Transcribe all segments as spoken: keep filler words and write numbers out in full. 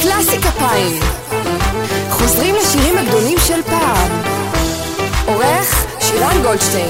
קלאסי כפיים. חוזרים לשירים הגדולים של פעם. עורך שירן גולדשטיין.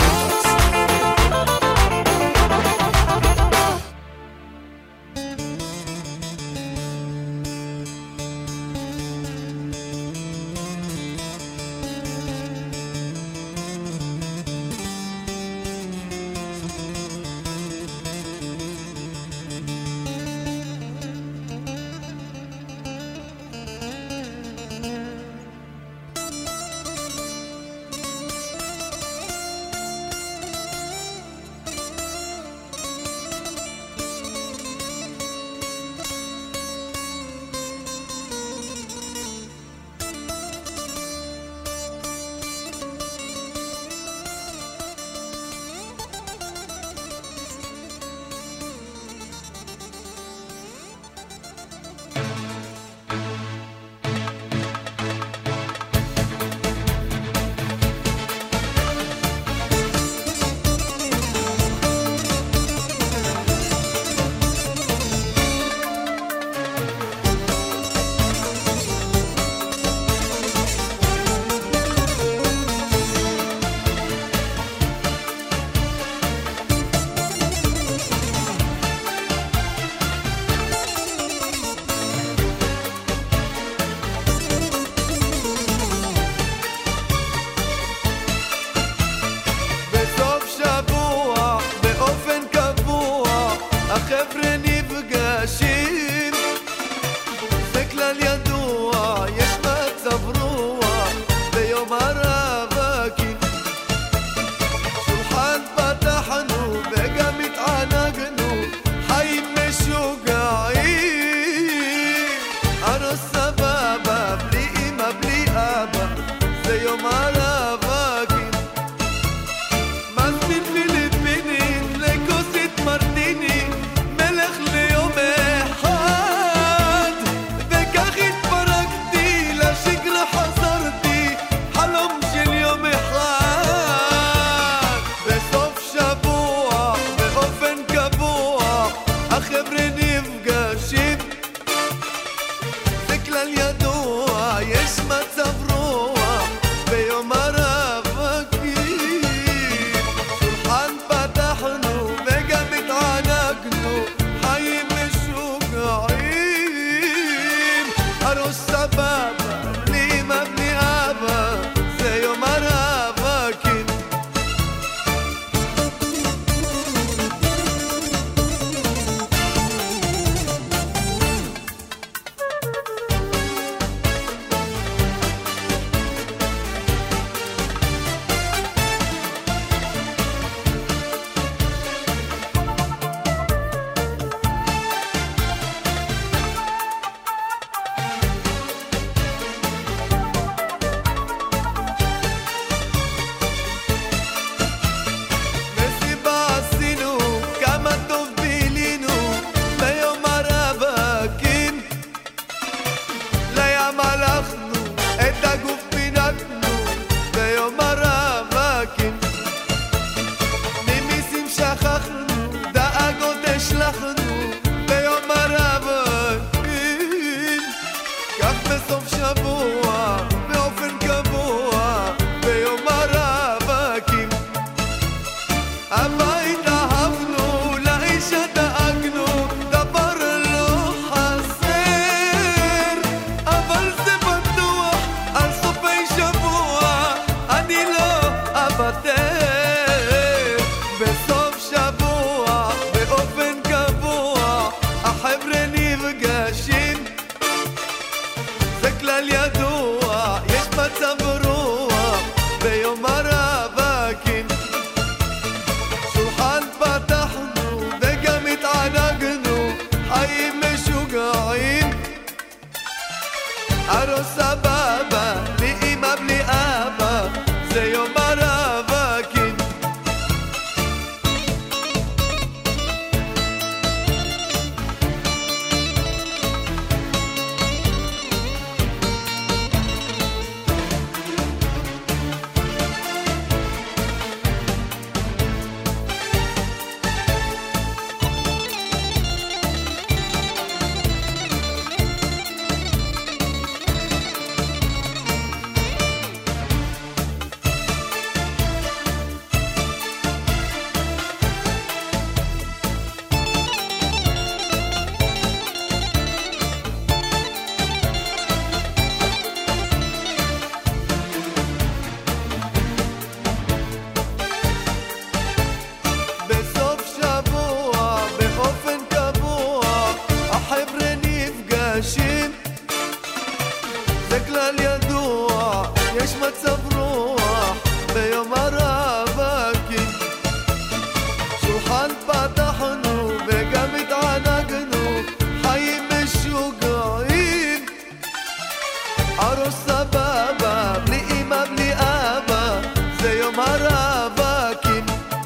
יש מצב רוח ביום הרווקים, שולחן פתחנו וגם התענגנו, חיים משוגעים, ערוס סבבה בלי אמא בלי אבא, זה יום הרווקים.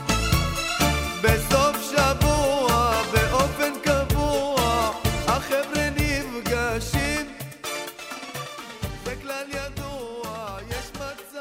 בסוף שבוע באופן קבוע החבר'ה נפגשים, זה כלל ידוע, יש מצב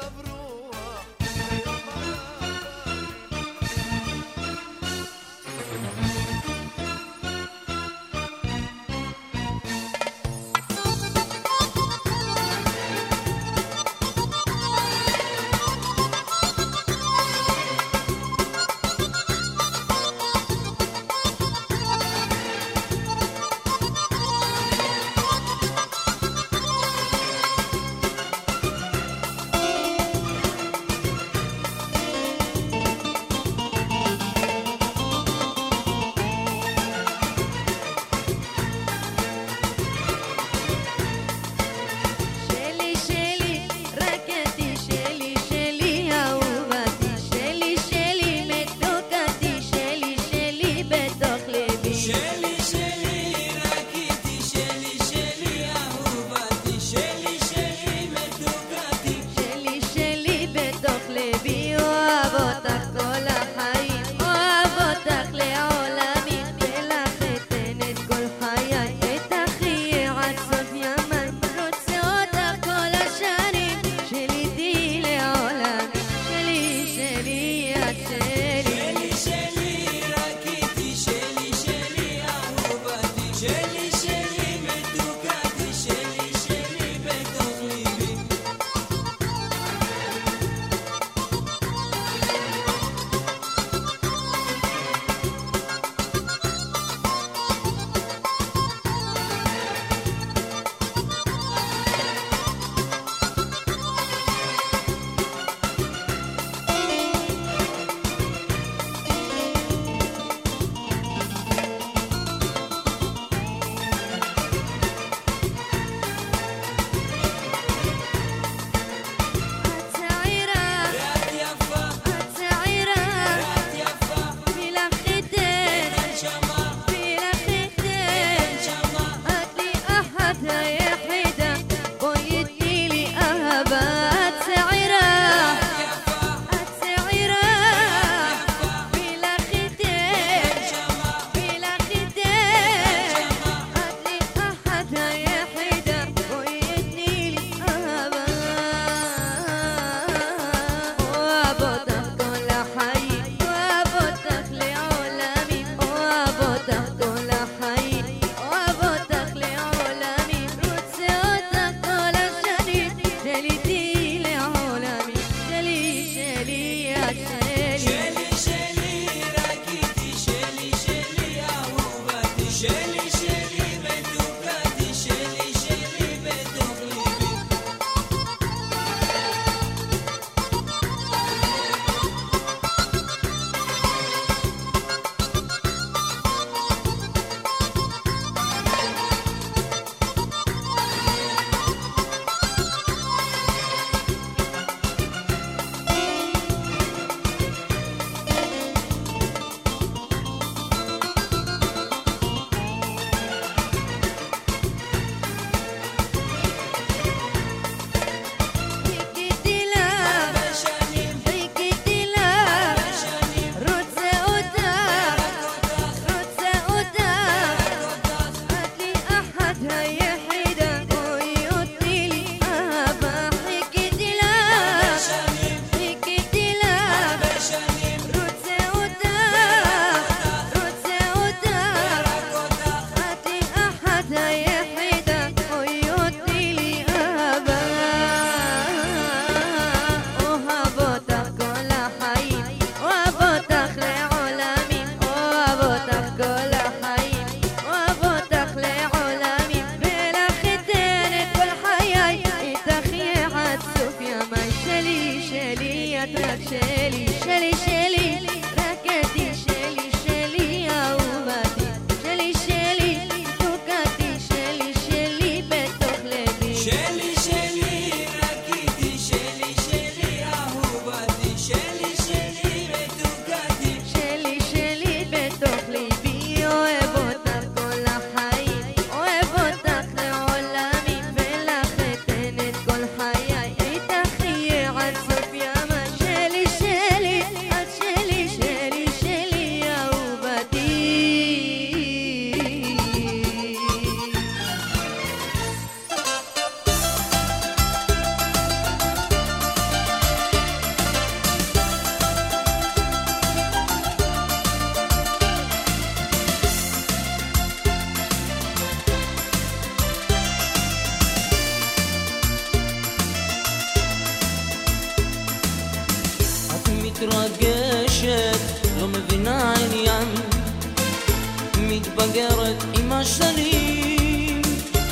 מתבגרת עם השנים,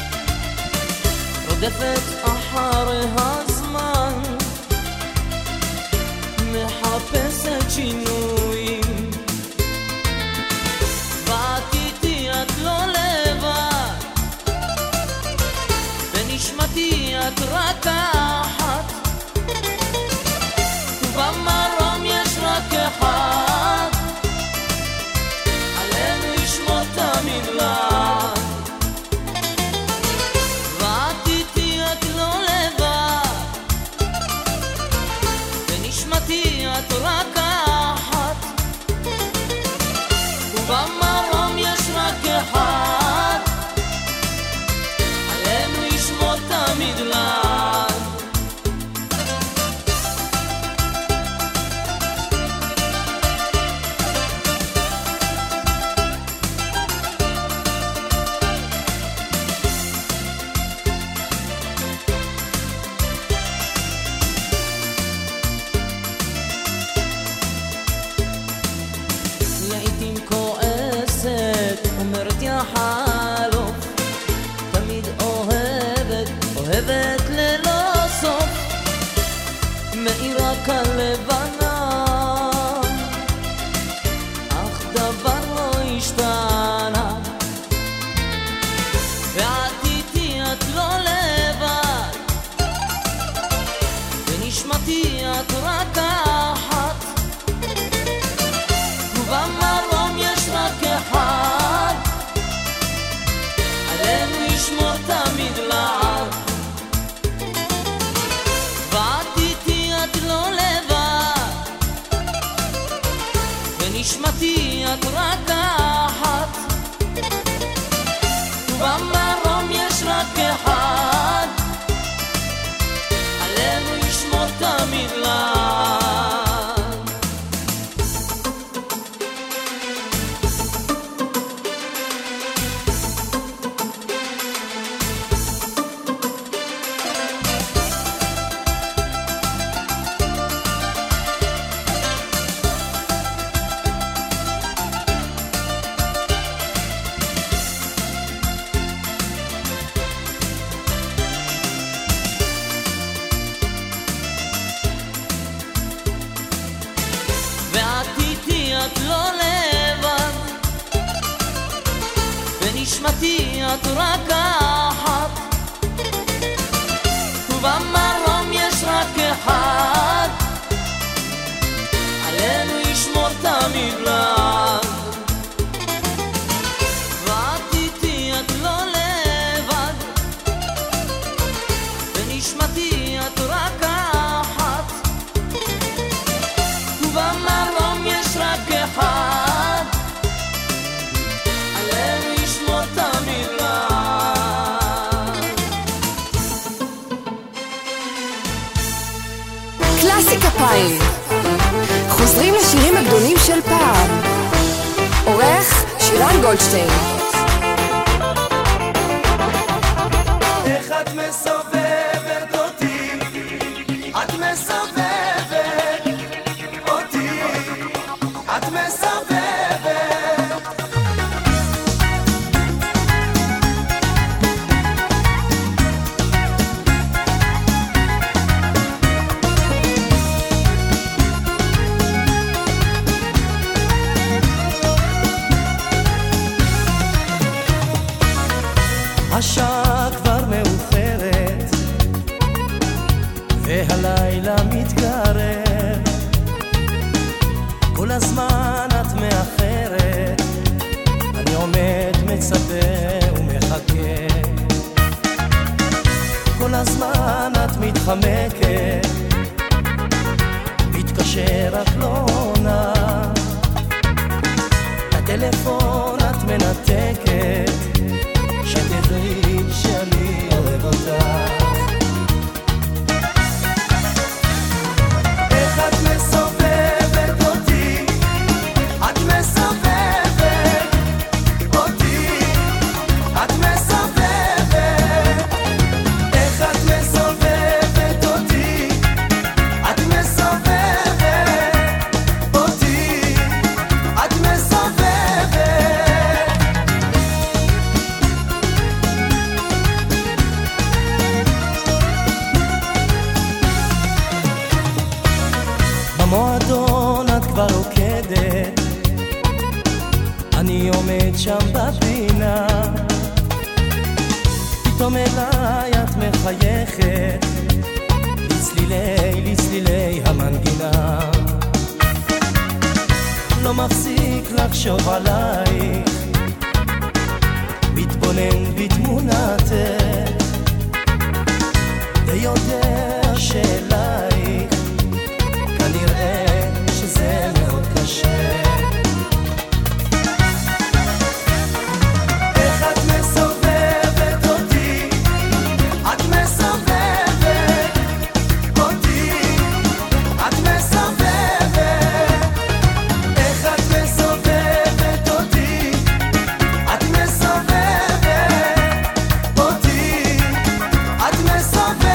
רודפת אחרי הזמן, מחפשת שינויים. ואת איתי, את לא לבד, בנשמתי את רק אחת, ובמרום יש רק אחד, עלינו ישמור תמיד לעד. ואת איתי, את לא לבד, בנשמתי את רק אחת, ובמרום יש רק אחד, עלינו ישמור תמיד לעד. לעתים כועסת, אומרת יא חלוף, תמיד אוהבת, אוהבת ללא סוף, מאירה כלבנה, אך דבר לא השתנה. ואת איתי, את לא לבד, בנשמתי את רק אחת, ובמרום יש רק אחד, עלינו ישמור תמיד לעד. ואת איתי, את לא לבד, בנשמתי את רק אחת, ובמרום יש רק אחד, עלינו ישמור תמיד לעד. ואת איתי, את לא לבד, בנשמתי את רק אחת, ובמרום יש רק אחד, עלינו ישמור תמיד לעד. ואת איתי, את לא לבד, בנשמתי את רק אחת, ובמרום יש רק אחד, עלינו ישמור תמיד לעד. קלאסיקה פיים, חוזרים לשירים הגדולים של פעם. עורך שירן גולדשטיין. איך את מסובבת אותי, את מסובבת אותי, את מסובבת. השעה כבר מאוחרת והלילה מתקרב, כל הזמן את מאחרת, אני עומד מצפה ומחכה, כל הזמן את מתחמקת, מתקשר רק לא עונה, הטלפון את מנתקת, שתדעי שאני אוהב אותך. איך את מסובבת אותי, את מסובבת אותי, את מסובבת. איך את מסובבת אותי, את מסובבת אותי, את מסובבת. מתי את מחייכת לצלילי, לצלילי המנגינה, לא מפסיק לחשוב עלייך, מתבונן בתמונתך ויודע שאלייך כנראה שזה מאוד קשה. איך את מסובבת אותי, את מסובבת אותי, את מסובבת. איך את מסובבת אותי, את מסובבת אותי, את מסובבת.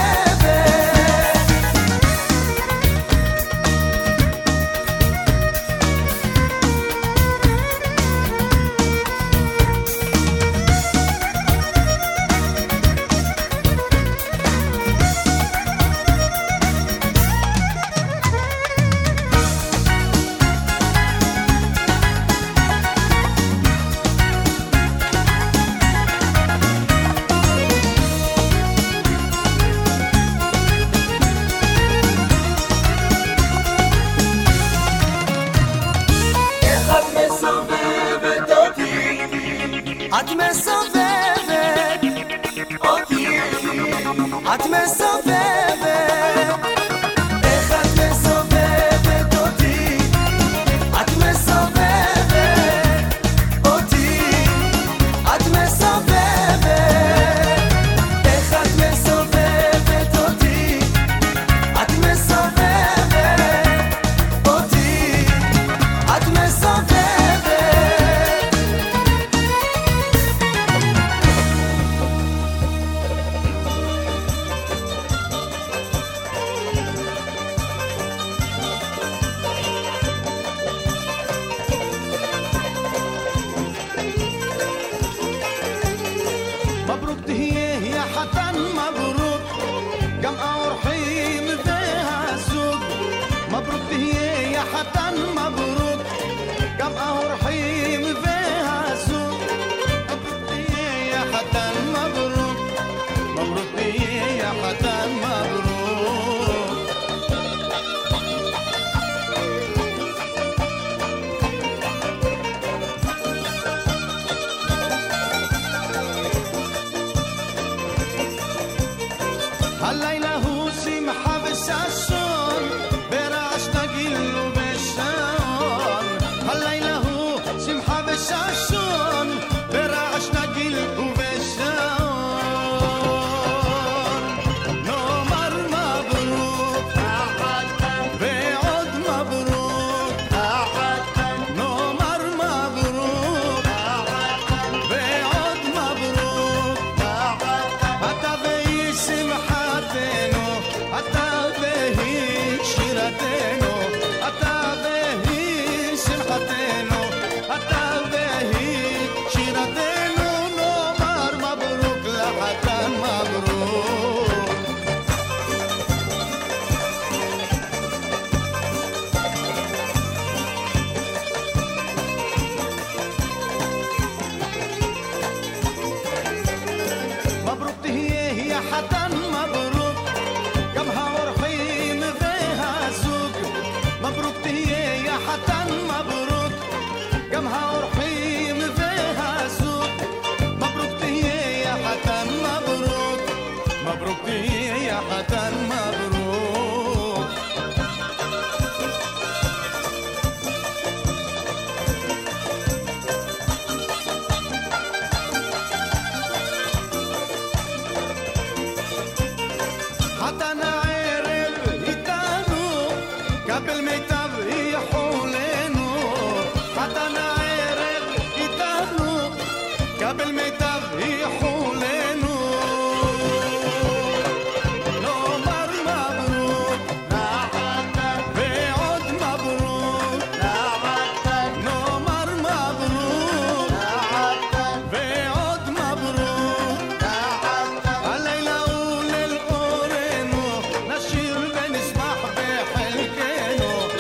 את מסובבת אותי, את מסובבת. איך את מסובבת אותי, את מסובבת אותי, את מסובבת. איך את מסובבת אותי, את מסובבת אותי, את מסובבת. مبروك تهيه يا حسن مبروك كم أورحيم فيها سوق. مبروك تهيه يا حسن مبروك كم أورحيم فيها سوق. مبروك تهيه يا حسن مبروك، مبروك تهيه يا حسن مبروك. الليلة هو سمحة بالشاشون برعش نقل وبالشون. الليلة هو سمحة بالشاشون برعش نقل وبالشون. نمر مبروك بعود مبروك، نمر مبروك بعود مبروك. حتى سمحتنا حتى بهي شيرتنا، حتى بهي سمحتنا حتى بهي شيرتنا. نمر مبروك لحتى مبروك. مبروك تهيه يا حسن مبروك كم هورحيم فيها سوق. مبروك تهيه يا حسن مبروك كم هورحيم فيها سوق. مبروك تهيه يا حسن مبروك، مبروك تهيه يا حسن مبروك. حتى نعرف يتانو قبل ما يتبهي حولينو. حتى نعرف يتانو قبل ما يتبهي حولينو. نمر مبروك بعود مبروك، نمر مبروك بعود مبروك. الليلة وللقرينو نشير بنسمح بحلكينو.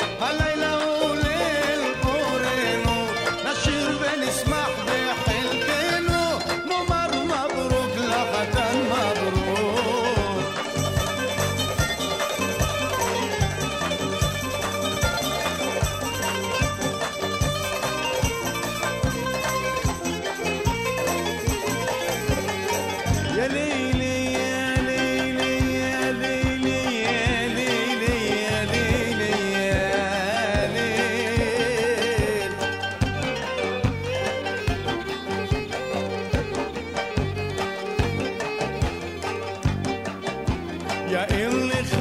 יאיר לך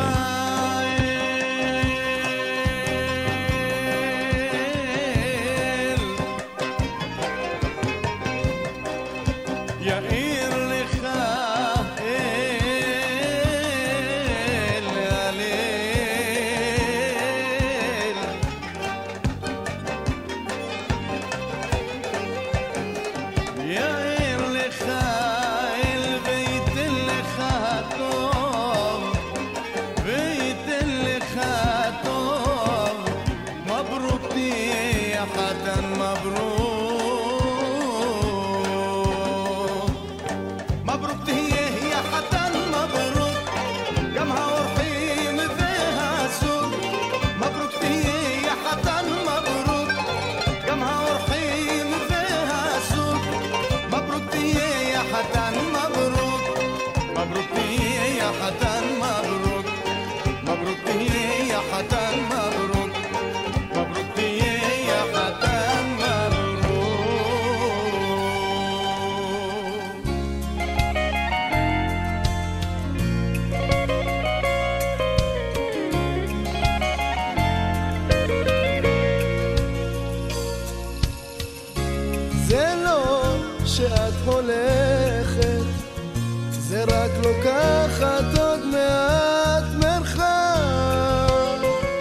לוקחת עוד מעט מרחב.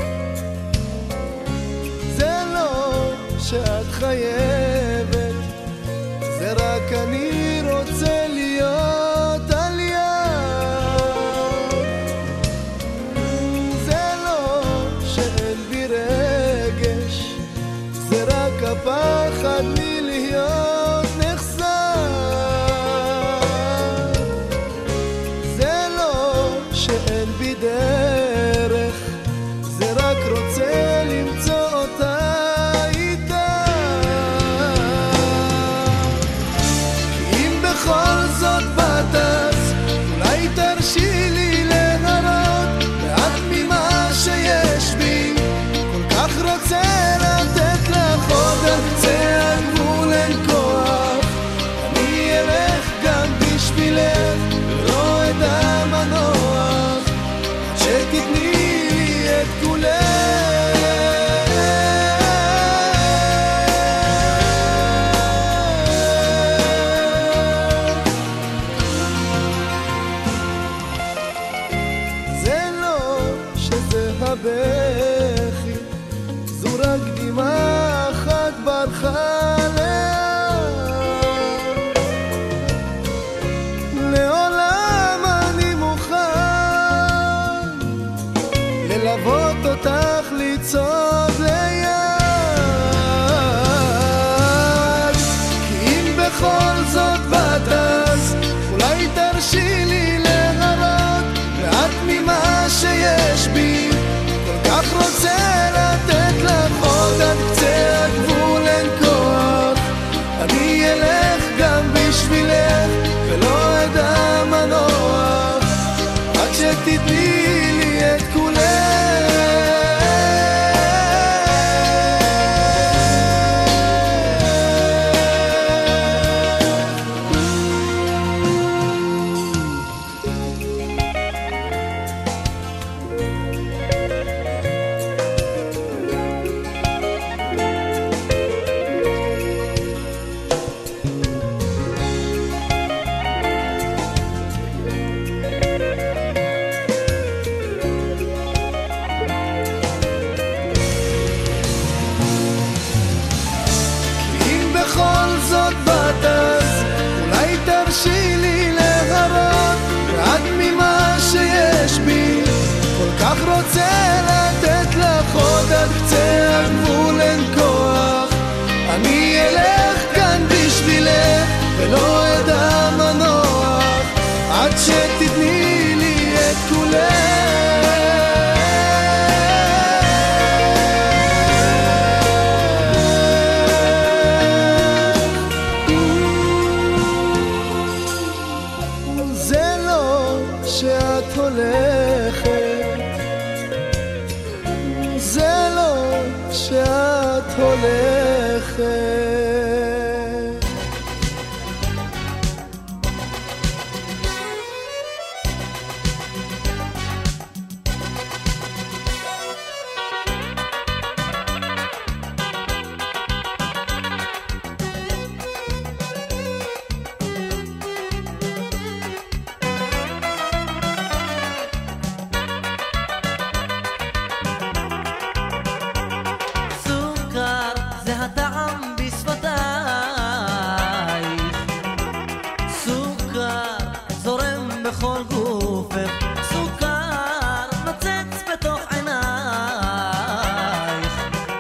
זה לא שאת חייבת, זה רק אני רוצה להיות על יד. זה לא שאין בי רגש, זה רק הפחד מלהיות נחשף. דרך, זה רק רוצה למצוא אותה איתה. אם בכל זאת בתס, אולי תרשי לי להראות מעט ממה שיש בי. כל כך רוצה לתת לך עוד על קצה הגבול אין כוח. אני אלך גם בשבילך ולא אדע מנוח, שתתני לי את כולך. זה לא שזה הבכי, זו רק דמעה אחת ברחה לאט. לעולם אני מוכן ללוות אותך לצעוד ליד. כי אם בכל זאת בתס, אולי תרשי לי להראות מעט ממה שיש בי. כל כך רוצה לתת לך עוד עד קצה הגבול אין כוח. אני אלך גם בשבילך ולא אדע מנוח, עד שתתני לי את כולך. אולי תרשי לי להראות מעט ממה שיש בי. כל כך רוצה לתת לך עוד עד קצה הגבול אין כוח. אני אלך כאן בשבילך ולא אדע מנוח, עד שתתני לי את כולך. שאת הולכת, זה לא שאת הולכת. גופך, סוכר נוצץ בתוך עינייך,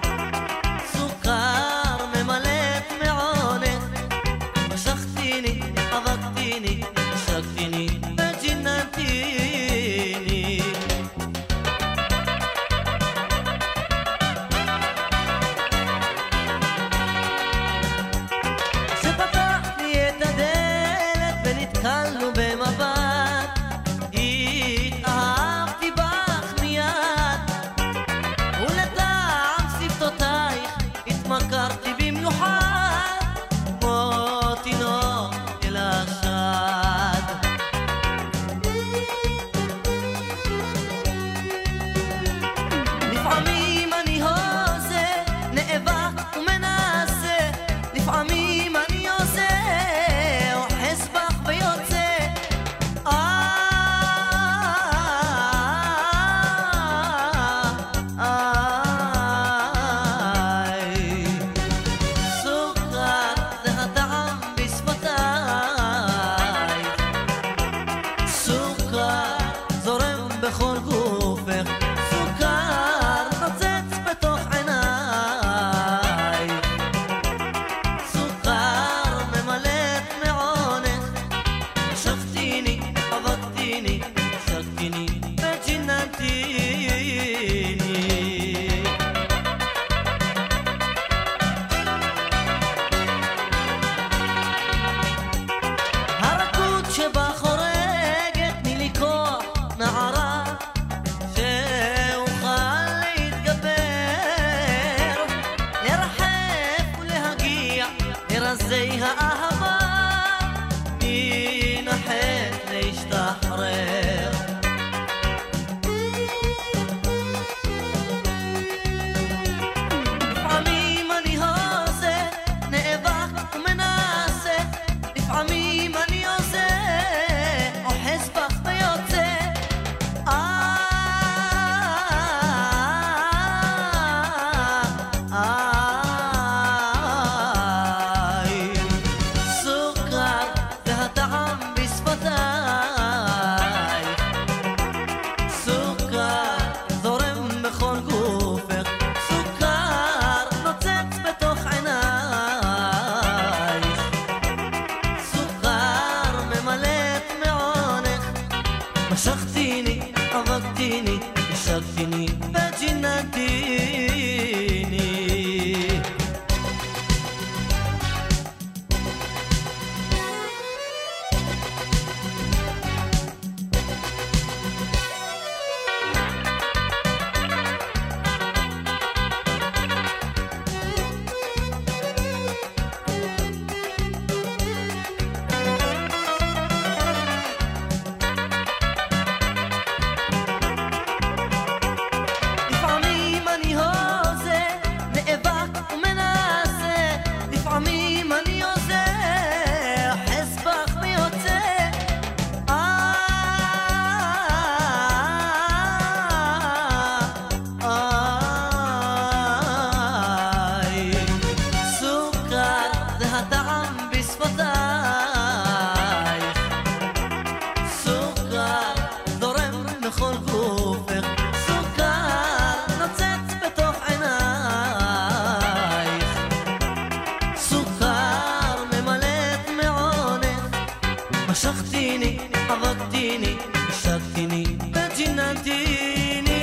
סוכר ממלאת מעונך, משכתיני, אבקתיני, שקתיני וג'יננתיני. כשפתחתי את הדלת ונתקלנו במבט, התאהבתי בך מיד, ולטעם שפתותייך התמכרתי במיוחד, כמו תינוק אל השד. לפעמים אני הוזה, נאבק ומנסה, לפעמים אני עושה, אוחז בך ויוצא. איי, סוכר זה הטעם בשפתייך, סוכר זורם בכל גופך, סוכר נוצץ בתוך עינייך, סוכר ממלאת מעונך, משכתיני, אבקתיני, שקתיני וג'יננתיני. הרכות שבה חורגת תני לי כוח נערה, שאוכל להתגבר, לרחף ולהגיע לרזי האהבה, מן החטא להשתחרר. לפעמים אני הוזה, נאבק ומנסה, לפעמים אני עושה, אוחז בך ויוצא. איי, סוכר זה הטעם בשפתייך, סוכר זורם בכל גופך, סוכר נוצץ בתוך עינייך, סוכר ממלאת מעונך, משכתיני, אבקתיני, שקתיני וג'יננתיני. לפעמים אני הוזה, נאבק ומנסה, לפעמים אני עושה, אוחז בך ויוצא. איי, סוכר זה הטעם בשפתייך, סוכר זורם בכל גופך, סוכר נוצץ בתוך עינייך, סוכר ממלאת מעונך, משכתיני, אבקתיני, שקתיני וג'יננתיני.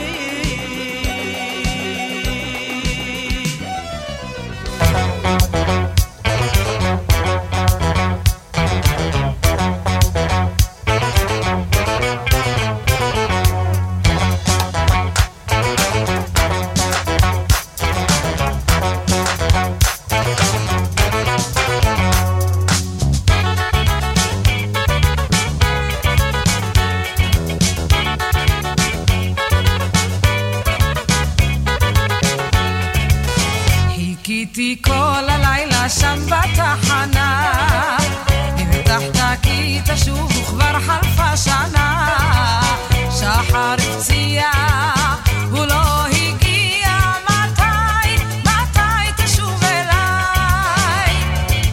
חיכיתי כל הלילה שם בתחנה, הבטחת כי תשוב וכבר חלפה שנה, שחר הפציע הוא לא הגיע, מתי, מתי תשוב אליי?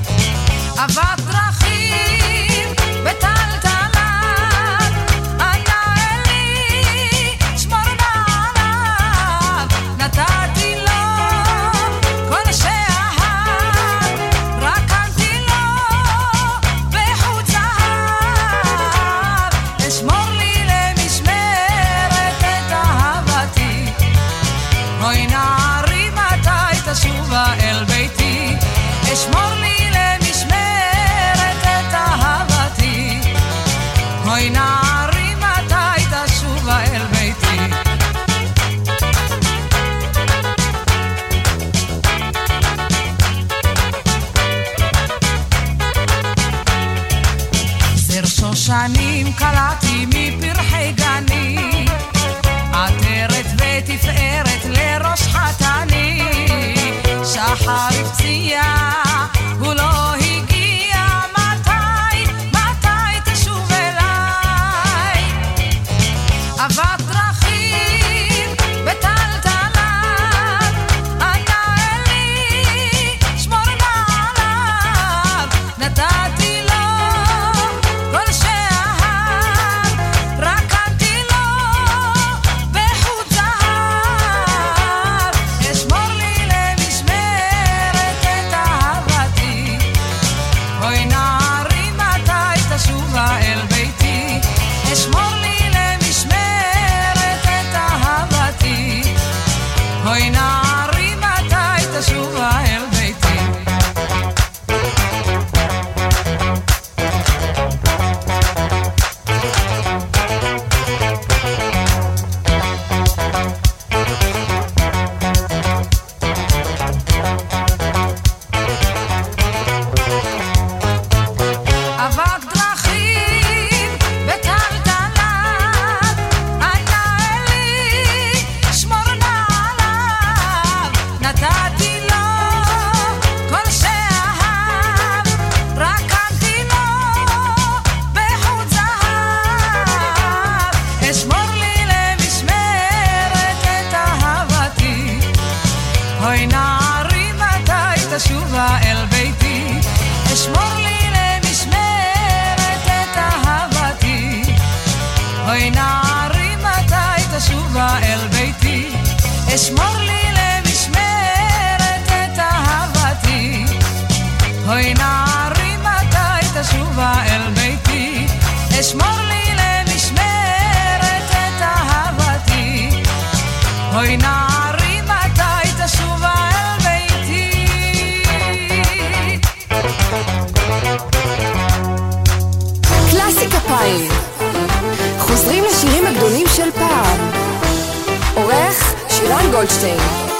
אבק דרכים בטלטלת, אני אשמור לי למשמרת את אהבתי. אוי נערי מתי תשובה אל ביתי, אשמור לי למשמרת את אהבתי. אוי נערי מתי תשובה אל ביתי, אשמור לי למשמרת את אהבתי. אוי נערי מתי תשובה אל ביתי, אשמור לי למשמרת את אהבתי. אוי נערי מתי תשובה אל ביתי. קלאסיקה פיים, חוזרים לשירים הגדולים של פעם. עורך שירן גולדשטיין.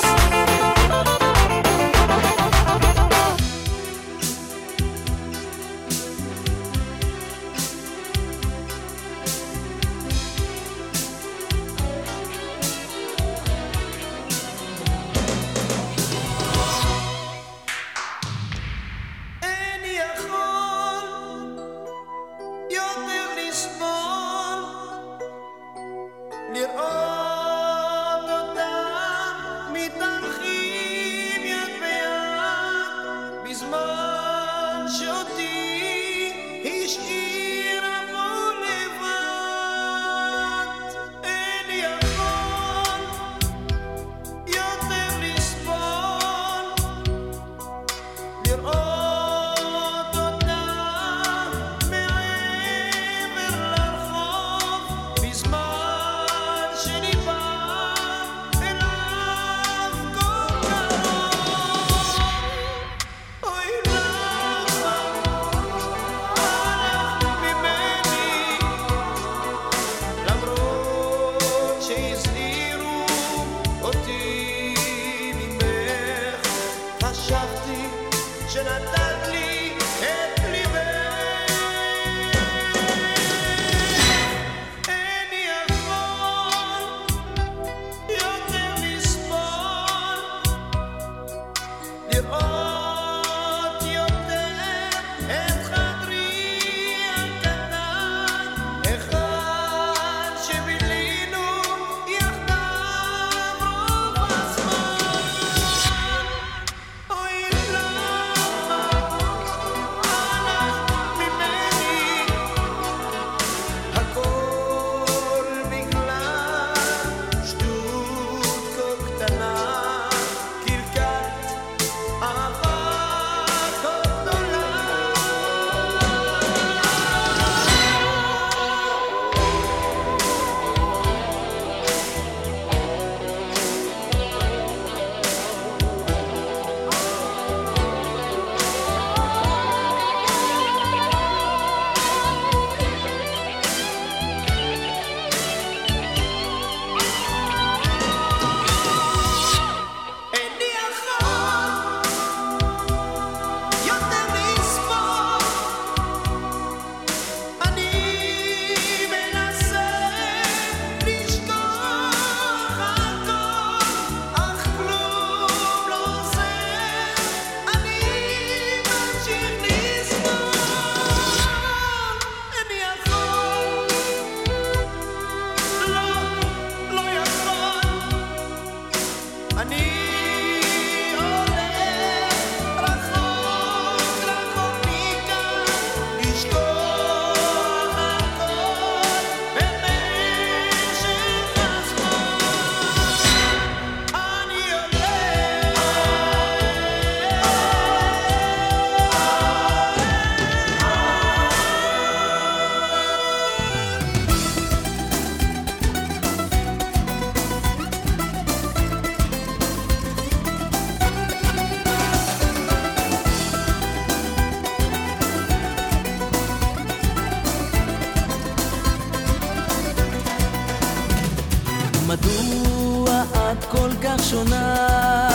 מדוע את כל כך שונה?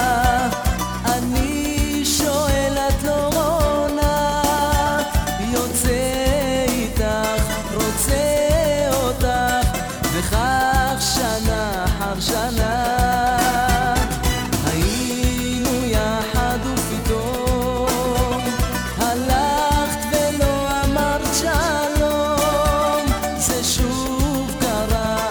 אני שואל, את לא עונה. יוצא איתך, רוצה אותך, וכך שנה אחר שנה היינו יחד ופתאום הלכת ולא אמרת שלום. זה שוב קרה,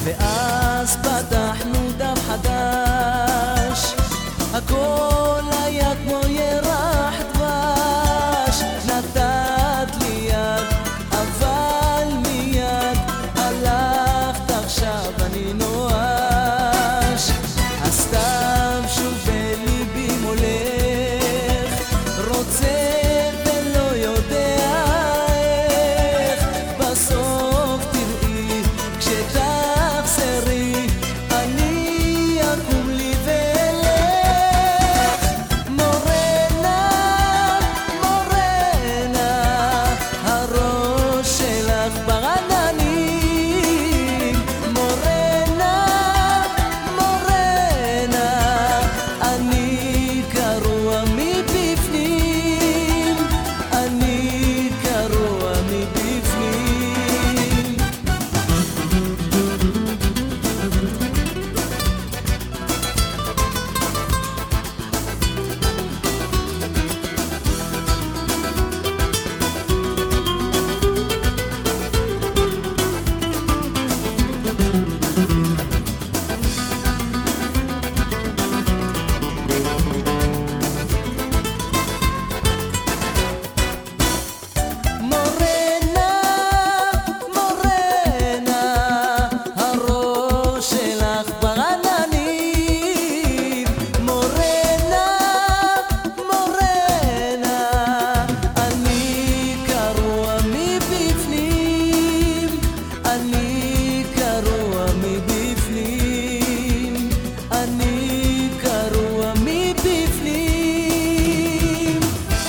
ואז פתחנו דף חדש, הכל היה כמו ירח דבש. נתת לי יד אבל מיד הלכת, עכשיו אני נואש. הסתיו שוב בליבי מולך, רוצה ולא יודע איך. בסוף תראי כשתחזרי אני אקום לי ואלך. מורנה, מורנה, הראש שלך בעננים. מורנה, מורנה, אני קרוע מבפנים, אני קרוע מבפנים. מורנה, מורנה, הראש שלך בעננים. מורנה, מורנה, אני קרוע מבפנים, אני קרוע מבפנים, אני קרוע מבפנים.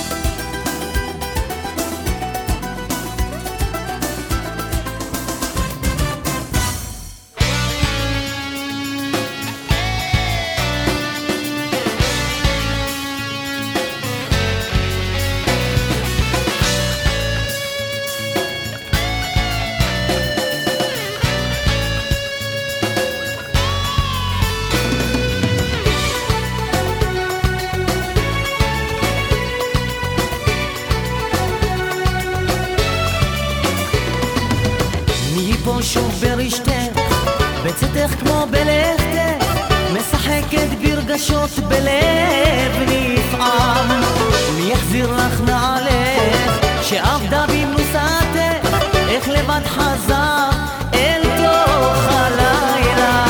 מפה שוב ברשתך, בצאתך כמו בלכתך, משחקת ברגשות בלב נפעם. מי יחזיר לך נעלך שעבדה במנוסתך, איך לבד חזר אל תוך הלילה.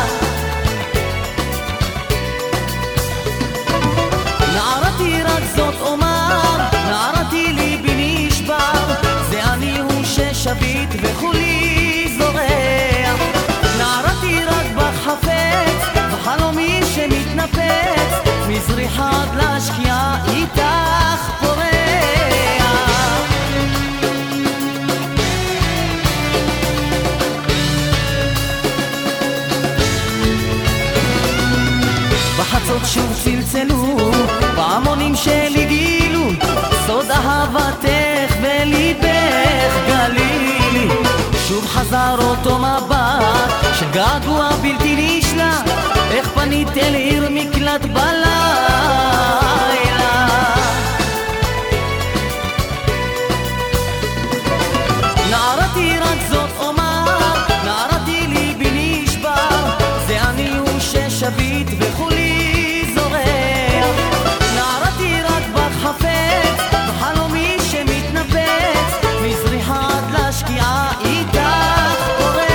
נערתי רק זאת אומר, נערתי ליבי נשבר, זה אני הוא ששביט וכולי זורח. נערתי רק בחפץ, וחלומי שמתנפץ, מזריחה עד להשקיעה איתך פורח. בחצות שוב צלצלו, פעמונים שלי גילו, סוד אהבתך וליבך גלילי. שוב חזר אותו מבט של געגוע בלתי נשלט, איך פנית אל עיר מקלט בלילה. נערתי רק זאת אומר, נערתי ליבי נשבר, זה אני הוא ששביט וכולי זורח. נערתי רק בחפץ, וחלומי שמתנפץ, מזריחה עד להשקיעה איתך פורח.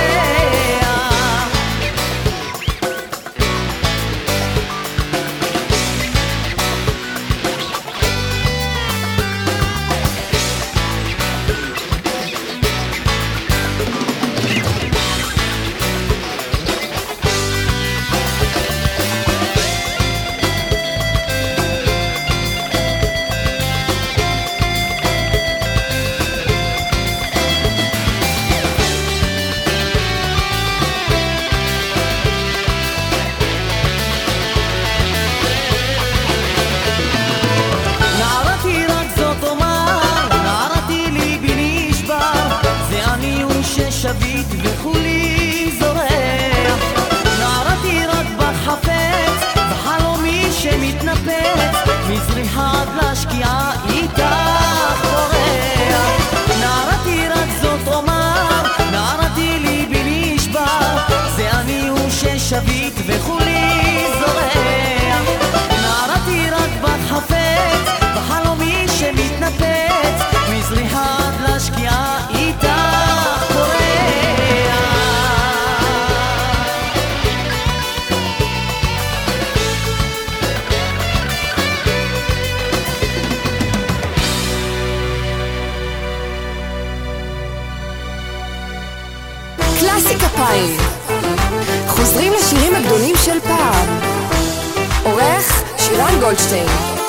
קלאסי כפיים. חוזרים לשירים הגדולים של פעם. עורך שירן גולדשטיין.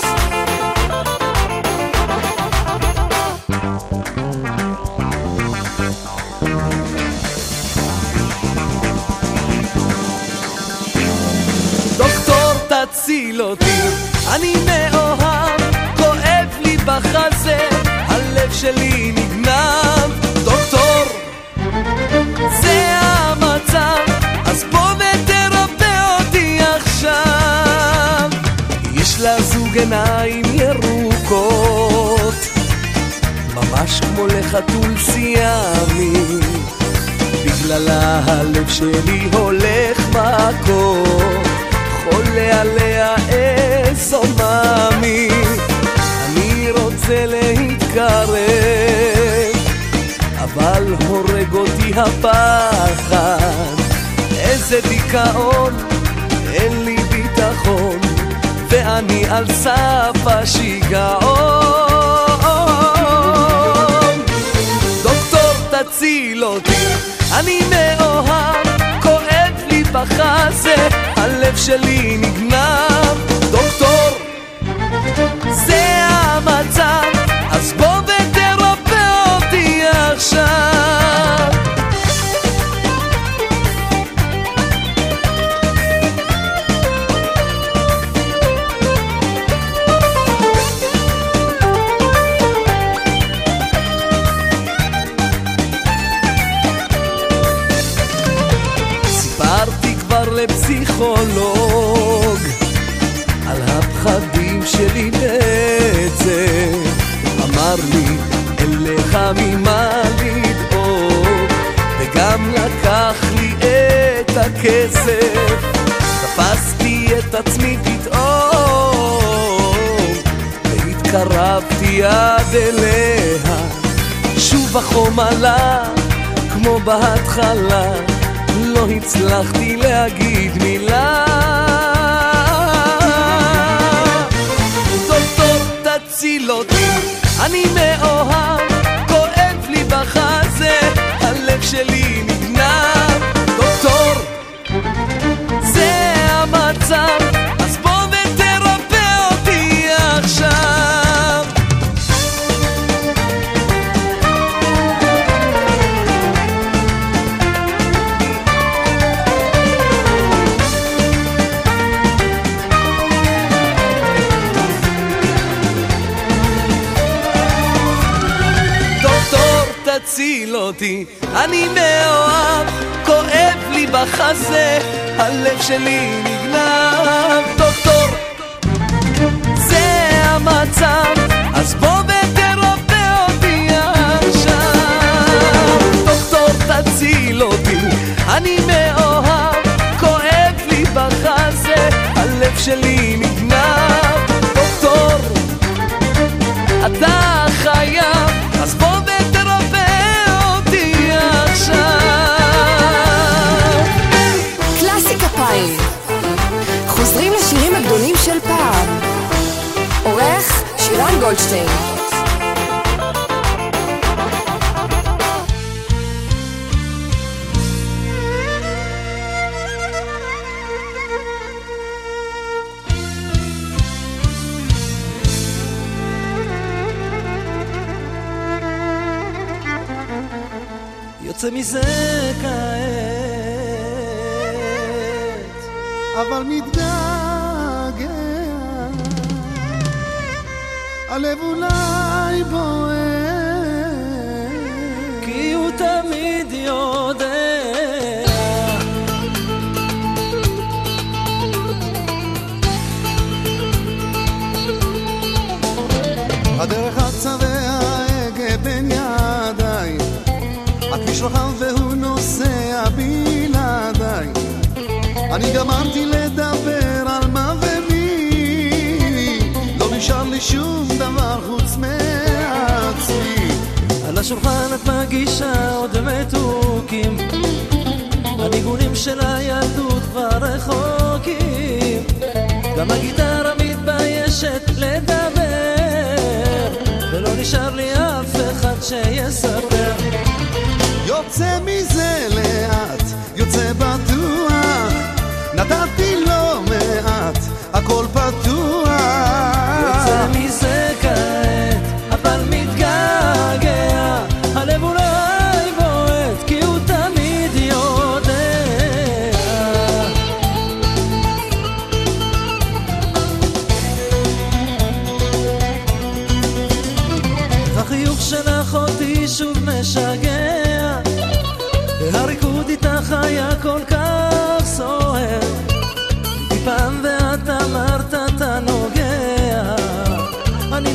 דוקטור תציל אותי, אני מאוהב, כואב לי בחזה, הלב שלי נגנב. דוקטור, זה המצב, אז בוא ותרפא אותי עכשיו. יש לה זוג עיניים ירוקות, ממש כמו לחתול סיאמי, בגללה הלב שלי הולך מכות, חולה עליה איזו מאמי. אני רוצה להתקרב, אבל הורג אותי הפחד, איזה דיכאון, אין לי ביטחון, ואני על סף השיגעון. דוקטור תציל אותי, אני מאוהב, כואב לי בחזה, הלב שלי נגנב. דוקטור, זה המצב, אז בוא ותרפא אותי עכשיו. סיפרתי כבר לפסיכולוג על הפחדים שלי בעצם, אמר לי אין לך ממה לדאוג, וגם לקח לי את הכסף. תפסתי את עצמי פתאום והתקרבתי עד אליה, שוב החום עלה כמו בהתחלה, לא הצלחתי להגיד מילה. דוקטור תציל אותי, אני מאוהב, כואב לי בחזה, הלב שלי נגנב. דוקטור, זה המצב, אז בוא ותרפא אותי עכשיו. תציל אותי, אני מאוהב, כואב לי בחזה, הלב שלי נגנב. דוקטור, זה המצב, אז בוא ותרפא אותי עכשיו. דוקטור תציל אותי, אני מאוהב, כואב לי בחזה, הלב שלי נגנב. דוקטור, אתה חייב, אז בוא ותרפא חוזרים לשירים הגדולים של פעם. עורך שירן גולדשטיין. יוצא מזה כעת, אבל מתגעגע, הלב אולי בוער, כי הוא תמיד יודע. הדרך אצה וההגה בין ידיים, הכביש רחב והוא נוסע בלעדיי. אני גמרתי לדבר על מה ומי, לא נשאר לי שום דבר חוץ מעצמי. על השולחן את מגישה עוד מתוקים, הניגונים של הילדות כבר רחוקים, גם הגיטרה מתביישת לדבר, ולא נשאר לי אף אחד שיספר. יוצא מזה לאט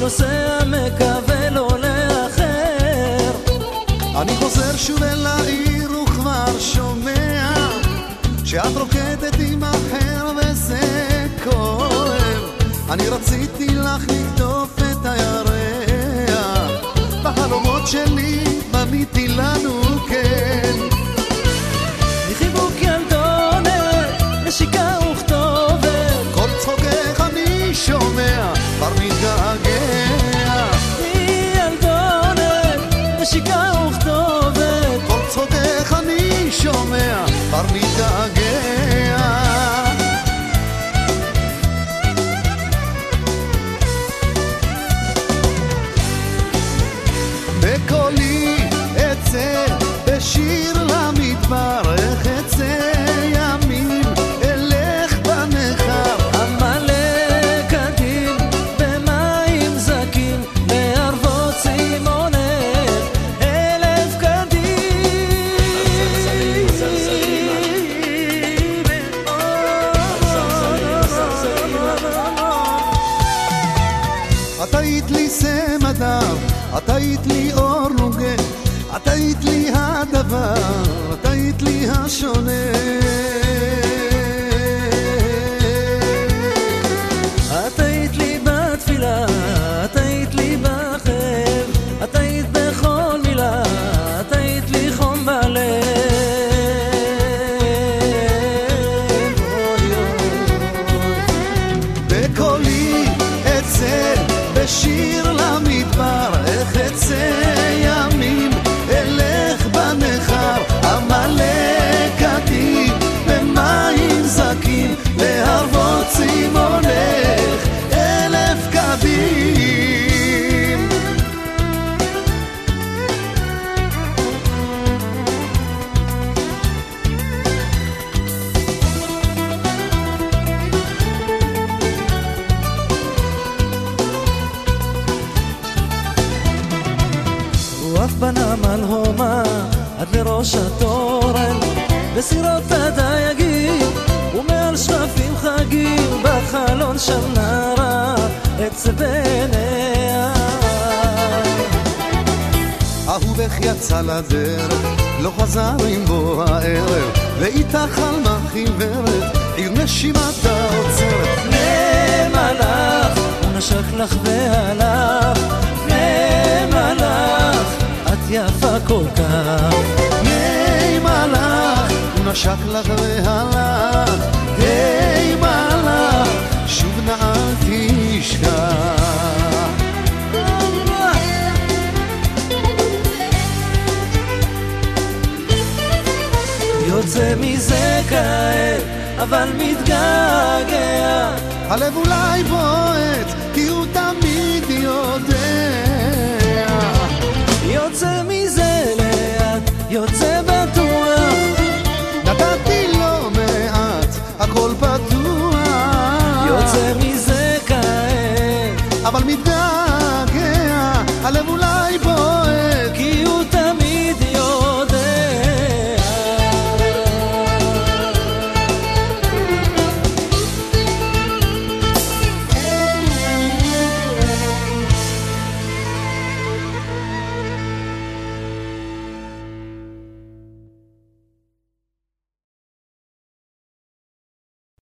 נוסע מקווה לא לאחר. אני חוזר שוב אל העיר וכבר שומע שאת רוקדת עם אחר וזה כואב. אני רציתי לך לקטוף את הירח, בחלומות שלי בניתי לנו כן. מחיבוק ילדונת, נשיקה וכתובת, כל צחוקך אני שומע, כבר מתגעגע. מילדונת, נשיקה וכתובת, כל צחוקך אני שומע, כבר מתגעגע. בקולי אצא בשיר למדבר, איך אצא ימים אלך בנחר. עמלק עדין במים זקים, לערבות צימונך אלף קדים. את היית לי סם אדם, את היית לי אור נוגה, את היית לי הדבר, את היית לי השונה. את היית לי בתפילה, את היית לי בחב, את היית בכל מילה, את היית לי חום בלב. אוי אוי. בקולי אצא בשיר למדבר, איך אצא ימים אלך בנחר. עמלק עתיד במים זקים, להרבות צימונך אלף קדים. רוח בנמל הומה עד לראש התורן, בסירות הדייגים ומעל שרפים חגים, בחלון של נערה עצב בעיניה. אהובך יצא לדרך, לא חזר עם בוא הערב, ואיתה חלמה חיוורת, עיר נשימתה עוצרת. למלאך הוא נשק לך והלך, למלאך את יפה כל כך. היי מלאך, הוא נשק לך והלך, היי מלאך, שוב נעל תשכח. יוצא מזה כעת אבל מתגעגע, הלב אולי בועט כי הוא תמיד יודע. יוצא מזה לאט, יוצא בטוח, נתתי לא מעט, הכל פתוח. יוצא מזה כעת אבל מתגעגע, הלב אולי בועט